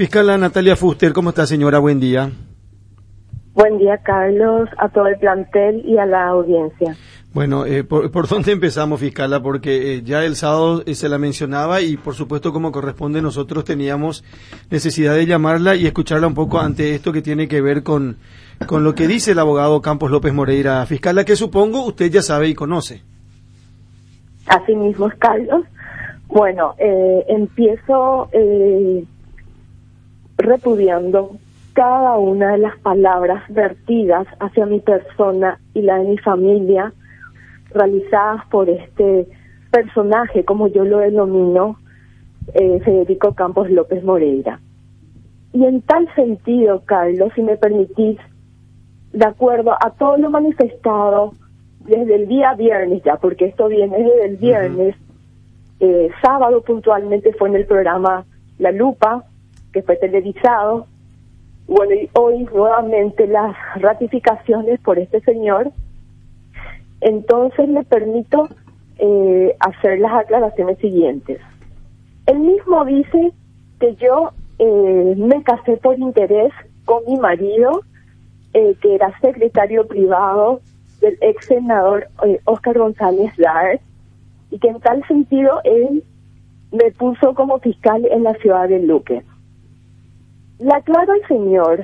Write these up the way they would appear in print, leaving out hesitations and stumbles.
Fiscal Natalia Fuster, ¿cómo está, señora? Buen día. Buen día, Carlos, a todo el plantel y a la audiencia. Bueno, ¿por dónde empezamos, fiscala? Porque ya el sábado se la mencionaba y, por supuesto, como corresponde, nosotros teníamos necesidad de llamarla y escucharla un poco ante esto que tiene que ver con lo que dice el abogado Campos López Moreira. Fiscala, que supongo usted ya sabe y conoce. Así mismo, Carlos. Bueno, empiezo repudiando cada una de las palabras vertidas hacia mi persona y la de mi familia, realizadas por este personaje, como yo lo denomino, Federico Campos López Moreira. Y en tal sentido, Carlos, si me permitís, de acuerdo a todo lo manifestado desde el día viernes ya, porque esto viene desde el viernes, sábado puntualmente fue en el programa La Lupa, que fue televisado. Bueno, y hoy nuevamente las ratificaciones por este señor. Entonces me permito hacer las aclaraciones siguientes. Él mismo dice que yo me casé por interés con mi marido, que era secretario privado del ex senador Óscar González Dar, y que en tal sentido él me puso como fiscal en la ciudad de Luque. Le aclaro al señor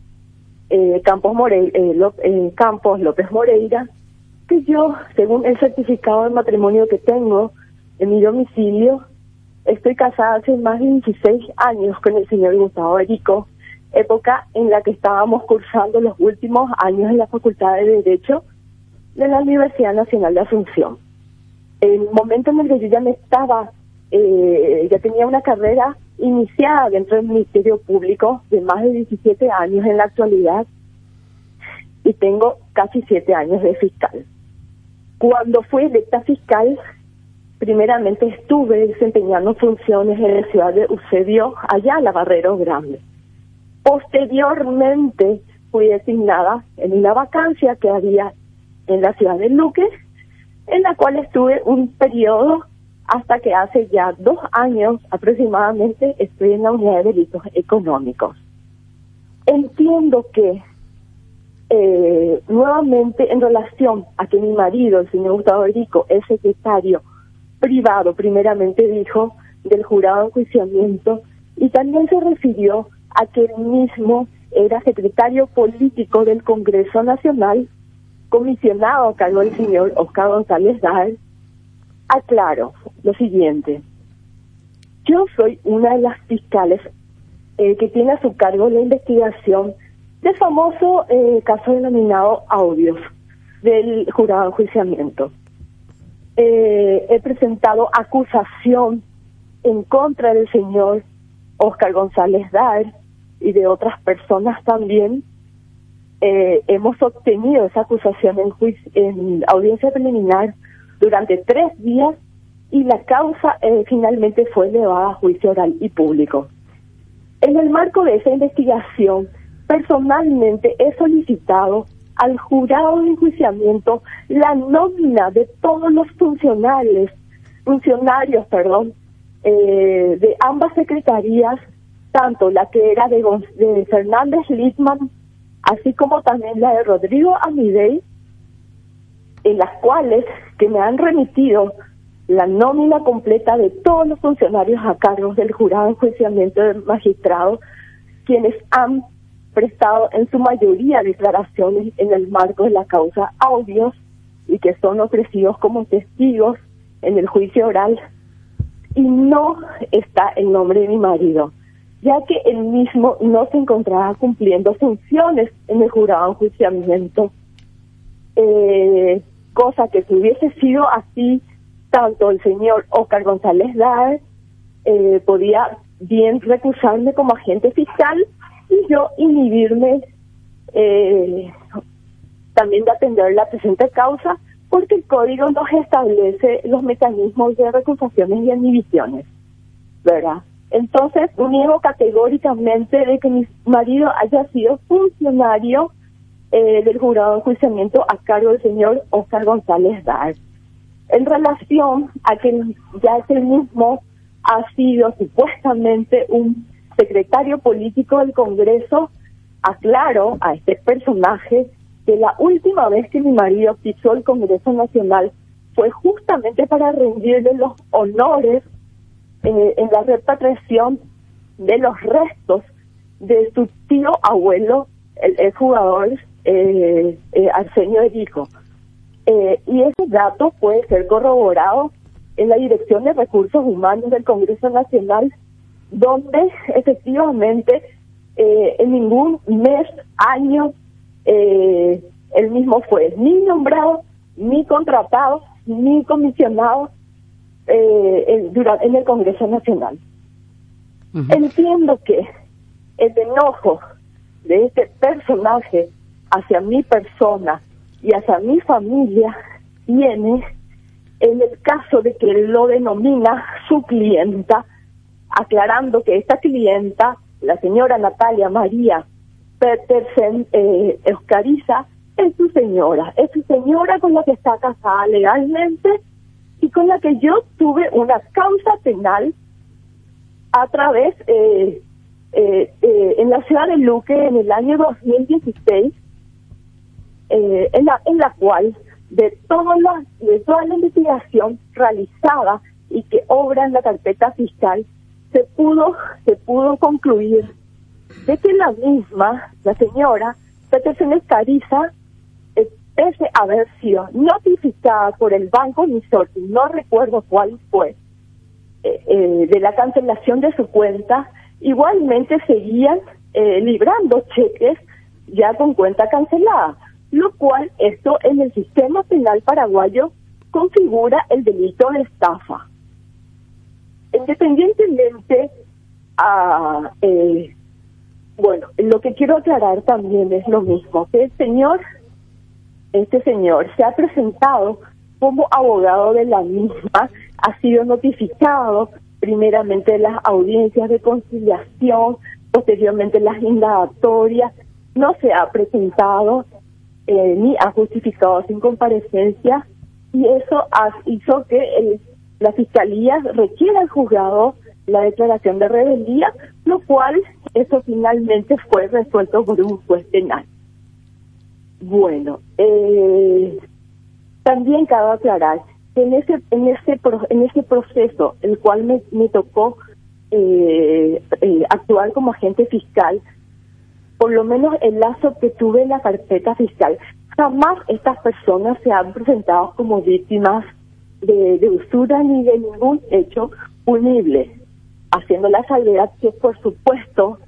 Campos López Moreira que yo, según el certificado de matrimonio que tengo en mi domicilio, estoy casada hace más de 16 años con el señor Gustavo Erico, época en la que estábamos cursando los últimos años en la Facultad de Derecho de la Universidad Nacional de Asunción. El momento en el que yo ya ya tenía una carrera iniciada dentro del Ministerio Público de más de 17 años en la actualidad, y tengo casi 7 años de fiscal. Cuando fui electa fiscal, primeramente estuve desempeñando funciones en la ciudad de Eusebio, Ayala, Barrero Grande. Posteriormente fui designada en una vacancia que había en la ciudad de Luque, en la cual estuve un periodo hasta que hace ya 2 años aproximadamente estoy en la unidad de delitos económicos. Entiendo que nuevamente en relación a que mi marido, el señor Gustavo Erico, es secretario privado, primeramente dijo, del jurado de enjuiciamiento, y también se refirió a que él mismo era secretario político del Congreso Nacional, comisionado a cargo del señor Óscar González Dar. Aclaro lo siguiente: yo soy una de las fiscales que tiene a su cargo la investigación del famoso caso denominado Audios del jurado de enjuiciamiento. He presentado acusación en contra del señor Óscar González Dar y de otras personas también. Hemos obtenido esa acusación en audiencia preliminar durante 3 días, y la causa finalmente fue elevada a juicio oral y público. En el marco de esa investigación, personalmente he solicitado al jurado de enjuiciamiento la nómina de todos los funcionarios, de ambas secretarías, tanto la que era de Fernández Littman, así como también la de Rodrigo Amidei, en las cuales que me han remitido la nómina completa de todos los funcionarios a cargo del jurado de enjuiciamiento del magistrado, quienes han prestado en su mayoría declaraciones en el marco de la causa Audios y que son ofrecidos como testigos en el juicio oral, y no está el nombre de mi marido, ya que él mismo no se encontraba cumpliendo funciones en el jurado de enjuiciamiento, cosa que si hubiese sido así, tanto el señor Óscar González Dar podía bien recusarme como agente fiscal y yo inhibirme también de atender la presente causa, porque el código nos establece los mecanismos de recusaciones y inhibiciones, ¿verdad? Entonces, niego categóricamente de que mi marido haya sido funcionario del jurado de enjuiciamiento a cargo del señor Óscar González Dar. En relación a que ya que él mismo ha sido supuestamente un secretario político del Congreso aclaró a este personaje que la última vez que mi marido pisó el Congreso Nacional fue justamente para rendirle los honores en la repatriación de los restos de su tío abuelo, el exjugador Arsenio Erico. Y ese dato puede ser corroborado en la Dirección de Recursos Humanos del Congreso Nacional, donde efectivamente en ningún mes, año, él mismo fue ni nombrado, ni contratado, ni comisionado en el Congreso Nacional. Uh-huh. Entiendo que el enojo de este personaje hacia mi persona y hacia mi familia viene en el caso de que él lo denomina su clienta, aclarando que esta clienta, la señora Natalia María Petersen Oscariza, es su señora con la que está casada legalmente y con la que yo tuve una causa penal a través en la ciudad de Luque en el año 2016, en la cual de toda la investigación realizada y que obra en la carpeta fiscal se pudo concluir de que la señora Petersen Escariza, pese a haber sido notificada por el Banco Nisorti, no recuerdo cuál fue, de la cancelación de su cuenta, igualmente seguían librando cheques ya con cuenta cancelada, lo cual esto en el sistema penal paraguayo configura el delito de estafa. Independientemente bueno, lo que quiero aclarar también es lo mismo, que este señor se ha presentado como abogado de la misma, ha sido notificado primeramente de las audiencias de conciliación, posteriormente las indagatorias, no se ha presentado ni ha justificado sin comparecencia, y eso hizo que la Fiscalía requiera al juzgado la declaración de rebeldía, lo cual eso finalmente fue resuelto por un juez penal. Bueno, también cabe aclarar que en ese proceso, el cual me tocó actuar como agente fiscal, por lo menos el lazo que tuve en la carpeta fiscal, jamás estas personas se han presentado como víctimas de usura ni de ningún hecho punible, haciendo la salvedad que, por supuesto,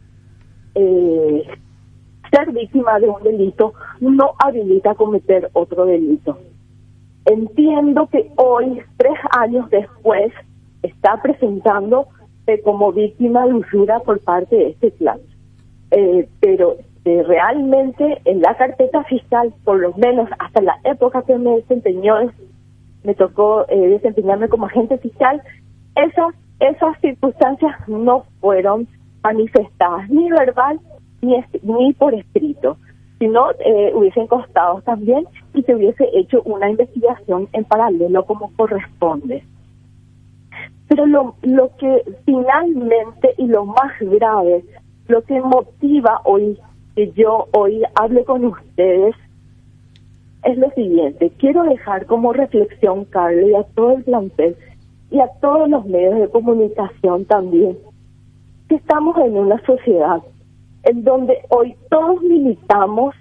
ser víctima de un delito no habilita a cometer otro delito. Entiendo que hoy, 3 años después, está presentándose como víctima de usura por parte de este clan. Pero realmente en la carpeta fiscal, por lo menos hasta la época que me tocó desempeñarme como agente fiscal, esas circunstancias no fueron manifestadas ni verbal ni por escrito, sino hubiesen constado también y se hubiese hecho una investigación en paralelo como corresponde. Pero lo que finalmente y lo más grave, lo que motiva hoy que yo hoy hable con ustedes, es lo siguiente. Quiero dejar como reflexión, Carlos, y a todo el plantel y a todos los medios de comunicación también, que estamos en una sociedad en donde hoy todos militamos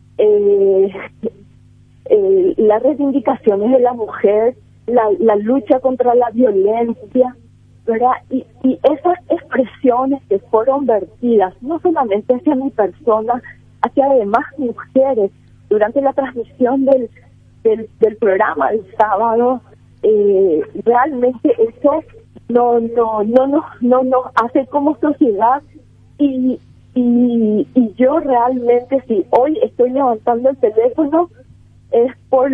las reivindicaciones de la mujer, la lucha contra la violencia, ¿verdad? Y esas expresiones que fueron vertidas, no solamente hacia mi persona, hacia además mujeres, durante la transmisión del programa el sábado, realmente eso no nos hace como sociedad, y yo realmente, si hoy estoy levantando el teléfono, es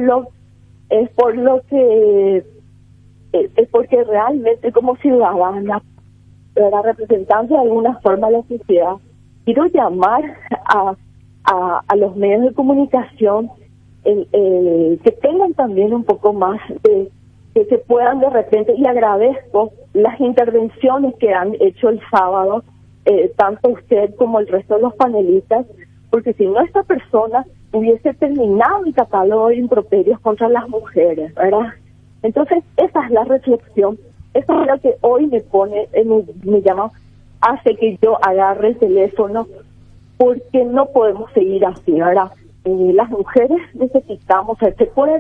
porque realmente como ciudadana, representando de alguna forma a la sociedad, quiero llamar a los medios de comunicación que tengan también un poco más de que se puedan de repente, y agradezco las intervenciones que han hecho el sábado, tanto usted como el resto de los panelistas, porque si no, esta persona hubiese terminado el catálogo de improperios contra las mujeres, ¿verdad? Entonces, esa es la reflexión, eso es lo que hoy me llama, hace que yo agarre el teléfono, porque no podemos seguir así, ¿verdad? Las mujeres necesitamos, se puede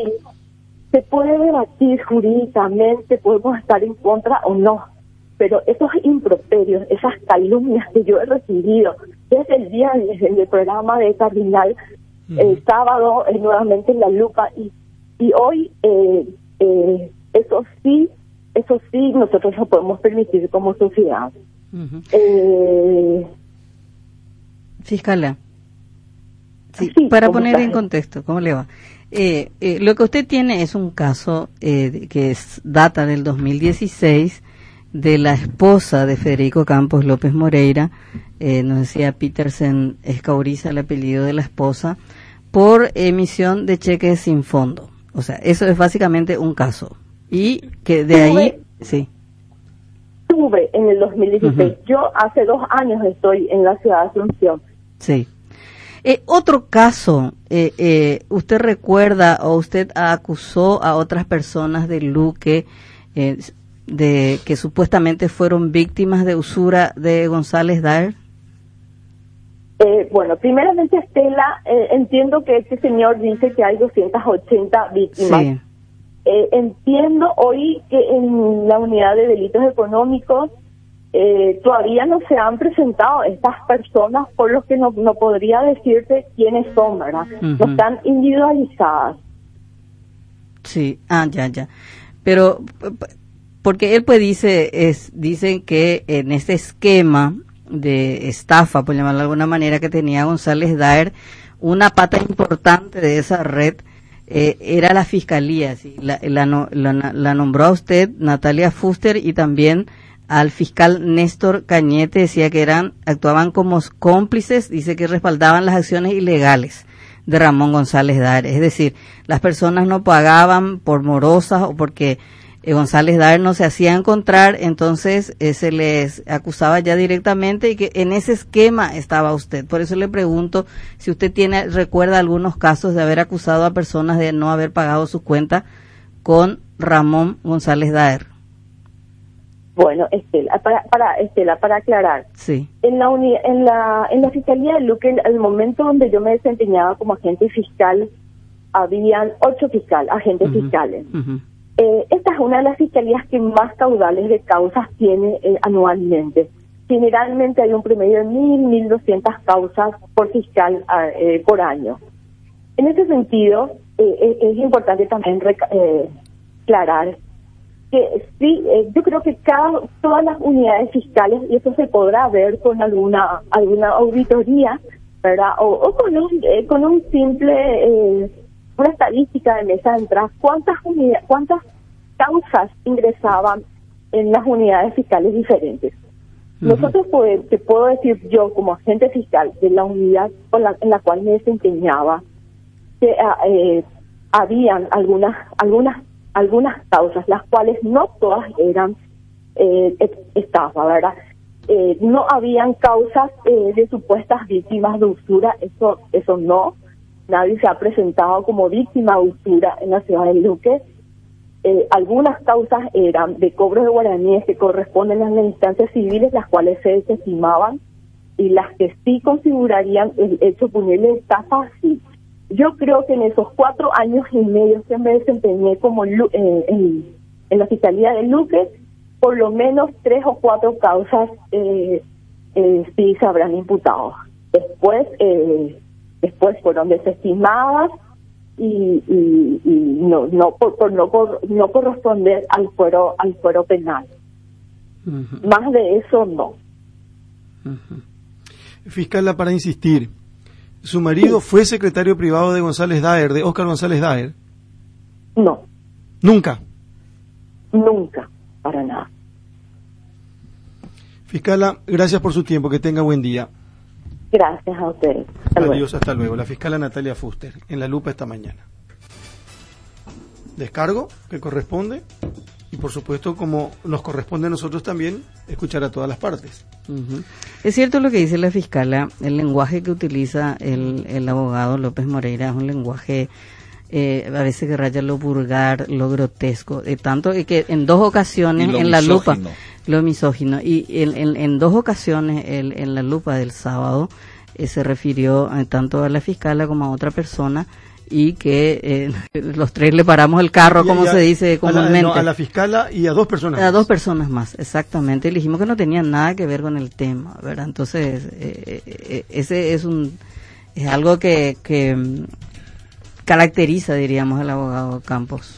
debatir jurídicamente, podemos estar en contra o no, pero esos improperios, esas calumnias que yo he recibido desde el día del programa de Cardinal, el sábado nuevamente en La Lupa, y hoy eso sí nosotros no podemos permitir como sociedad. Fiscala, sí, sí, para poner en contexto, ¿cómo le va? Lo que usted tiene es un caso que data del 2016 de la esposa de Federico Campos López Moreira, nos decía Petersen Escauriza el apellido de la esposa, por emisión de cheques sin fondo. O sea, eso es básicamente un caso. Y que de ahí, sí. Tuve en el 2016, yo hace 2 años estoy en la ciudad de Asunción. Sí. Otro caso, ¿usted recuerda o usted acusó a otras personas de Luque de que supuestamente fueron víctimas de usura de González Daer? Bueno, primeramente, Estela, entiendo que este señor dice que hay 280 víctimas. Sí. Entiendo hoy que en la unidad de delitos económicos todavía no se han presentado estas personas, por lo que no podría decirte quiénes son, ¿verdad? No están individualizadas. Sí, ya. Pero, porque él pues dicen que en este esquema de estafa, por llamarlo de alguna manera, que tenía González Daer, una pata importante de esa red era la fiscalía. ¿Sí? La nombró a usted Natalia Fuster y también al fiscal Néstor Cañete, decía que actuaban como cómplices, dice que respaldaban las acciones ilegales de Ramón González Daer. Es decir, las personas no pagaban por morosas o porque González Daer no se hacía encontrar, entonces se les acusaba ya directamente y que en ese esquema estaba usted. Por eso le pregunto si usted recuerda algunos casos de haber acusado a personas de no haber pagado su cuenta con Ramón González Daer. Bueno, Estela, para aclarar, sí. En la Fiscalía de Luque, al momento donde yo me desempeñaba como agente fiscal, habían 8 agentes fiscales. Esta es una de las fiscalías que más caudales de causas tiene anualmente. Generalmente hay un promedio de 1.200 causas por fiscal por año. En ese sentido, es importante también aclarar que sí, yo creo que todas las unidades fiscales, y eso se podrá ver con alguna auditoría, ¿verdad? O con un simple una estadística de mesa de entrada, cuántas causas ingresaban en las unidades fiscales diferentes. Nosotros, te puedo decir yo, como agente fiscal de la unidad en la cual me desempeñaba, que habían algunas causas, las cuales no todas eran estafa, ¿verdad? No habían causas de supuestas víctimas de usura, eso no. Nadie se ha presentado como víctima de usura en la ciudad de Luque. Algunas causas eran de cobros de guaraníes que corresponden a las instancias civiles, las cuales se desestimaban, y las que sí configurarían el hecho punible de estafa, sí. Yo creo que en esos 4 años y medio que me desempeñé como en la Fiscalía de Luque, por lo menos 3 o 4 causas sí se habrán imputado. Después fueron desestimadas y por no corresponder al fuero penal. Más de eso no. Fiscal, para insistir, ¿su marido fue secretario privado de González Daer, de Óscar González Daer? No. ¿Nunca? Nunca, para nada. Fiscala, gracias por su tiempo, que tenga buen día. Gracias a ustedes. Adiós, hasta luego. La fiscala Natalia Fuster, en La Lupa esta mañana. ¿Descargo? ¿Qué corresponde? y por supuesto, como nos corresponde a nosotros también, escuchar a todas las partes. Uh-huh. Es cierto lo que dice la fiscala, el lenguaje que utiliza el abogado López Moreira es un lenguaje a veces que raya lo vulgar, lo grotesco, tanto que en dos ocasiones en la lupa, lo misógino, y en dos ocasiones en la lupa del sábado se refirió tanto a la fiscala como a otra persona, y que los tres le paramos el carro, como se dice comúnmente. A la fiscala y a dos personas. A dos personas más, exactamente. Y le dijimos que no tenían nada que ver con el tema, ¿verdad? Entonces, ese es algo que caracteriza, diríamos, al abogado Campos.